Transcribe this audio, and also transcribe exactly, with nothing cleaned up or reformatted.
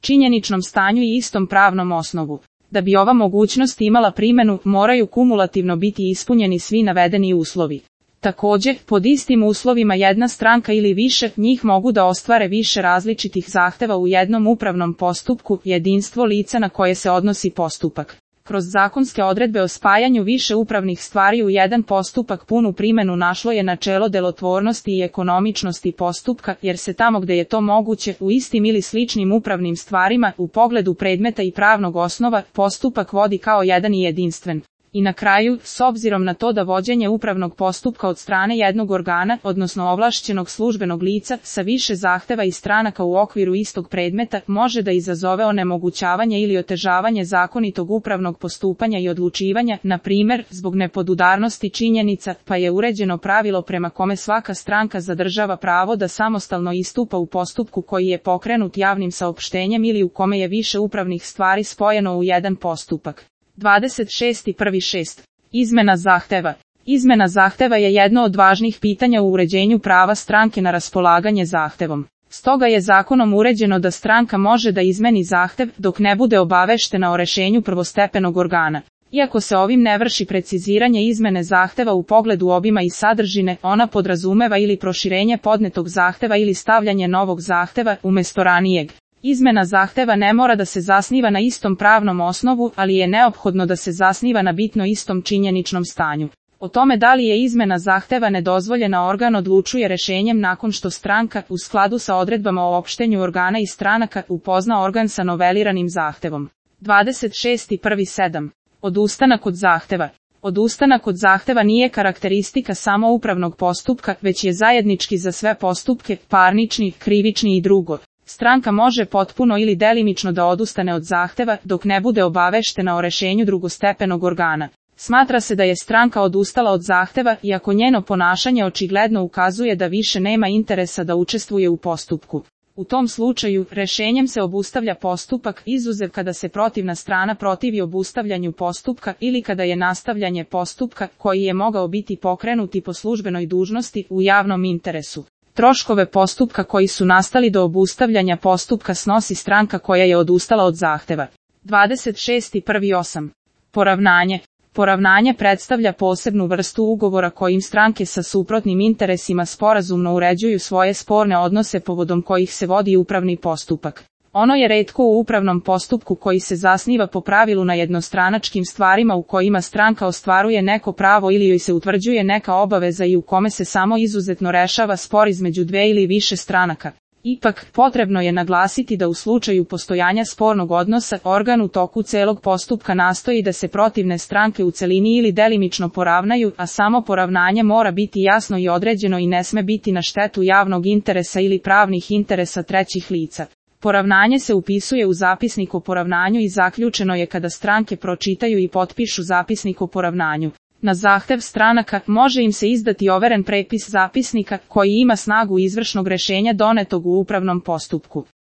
činjeničnom stanju i istom pravnom osnovu. Da bi ova mogućnost imala primjenu, moraju kumulativno biti ispunjeni svi navedeni uslovi. Također, pod istim uslovima jedna stranka ili više njih mogu da ostvare više različitih zahteva u jednom upravnom postupku, jedinstvo lica na koje se odnosi postupak. Kroz zakonske odredbe o spajanju više upravnih stvari u jedan postupak punu primjenu našlo je načelo delotvornosti i ekonomičnosti postupka, jer se tamo gdje je to moguće, u istim ili sličnim upravnim stvarima, u pogledu predmeta i pravnog osnova, postupak vodi kao jedan i jedinstven. I na kraju, s obzirom na to da vođenje upravnog postupka od strane jednog organa, odnosno ovlašćenog službenog lica, sa više zahteva i stranaka u okviru istog predmeta, može da izazove onemogućavanje ili otežavanje zakonitog upravnog postupanja i odlučivanja, na primjer, zbog nepodudarnosti činjenica, pa je uređeno pravilo prema kome svaka stranka zadržava pravo da samostalno istupa u postupku koji je pokrenut javnim saopštenjem ili u kome je više upravnih stvari spojeno u jedan postupak. dvadeset šest prvi šest. Izmena zahteva. Izmena zahteva je jedno od važnih pitanja u uređenju prava stranke na raspolaganje zahtevom. Stoga je zakonom uređeno da stranka može da izmeni zahtev dok ne bude obaveštena o rešenju prvostepenog organa. Iako se ovim ne vrši preciziranje izmene zahteva u pogledu obima i sadržine, ona podrazumeva ili proširenje podnetog zahteva ili stavljanje novog zahteva umjesto ranijeg. Izmena zahteva ne mora da se zasniva na istom pravnom osnovu, ali je neophodno da se zasniva na bitno istom činjeničnom stanju. O tome da li je izmena zahteva nedozvoljena organ odlučuje rešenjem nakon što stranka, u skladu sa odredbama o opštenju organa i stranaka, upozna organ sa noveliranim zahtevom. dvadeset šest prvi sedam. Odustanak od zahteva. Odustanak od zahteva nije karakteristika samo upravnog postupka, već je zajednički za sve postupke, parnični, krivični i drugo. Stranka može potpuno ili delimično da odustane od zahteva, dok ne bude obaveštena o rešenju drugostepenog organa. Smatra se da je stranka odustala od zahteva, iako njeno ponašanje očigledno ukazuje da više nema interesa da učestvuje u postupku. U tom slučaju, rešenjem se obustavlja postupak, izuzev kada se protivna strana protivi obustavljanju postupka ili kada je nastavljanje postupka, koji je mogao biti pokrenuti po službenoj dužnosti, u javnom interesu. Troškove postupka koji su nastali do obustavljanja postupka snosi stranka koja je odustala od zahteva. dvadeset šest prvi osam. Poravnanje. Poravnanje predstavlja posebnu vrstu ugovora kojim stranke sa suprotnim interesima sporazumno uređuju svoje sporne odnose povodom kojih se vodi upravni postupak. Ono je retko u upravnom postupku koji se zasniva po pravilu na jednostranačkim stvarima u kojima stranka ostvaruje neko pravo ili joj se utvrđuje neka obaveza i u kome se samo izuzetno rešava spor između dve ili više stranaka. Ipak, potrebno je naglasiti da u slučaju postojanja spornog odnosa, organ u toku celog postupka nastoji da se protivne stranke u celini ili delimično poravnaju, a samo poravnanje mora biti jasno i određeno i ne sme biti na štetu javnog interesa ili pravnih interesa trećih lica. Poravnanje se upisuje u zapisnik o poravnanju i zaključeno je kada stranke pročitaju i potpišu zapisnik o poravnanju. Na zahtev stranaka može im se izdati overen prepis zapisnika koji ima snagu izvršnog rešenja donetog u upravnom postupku.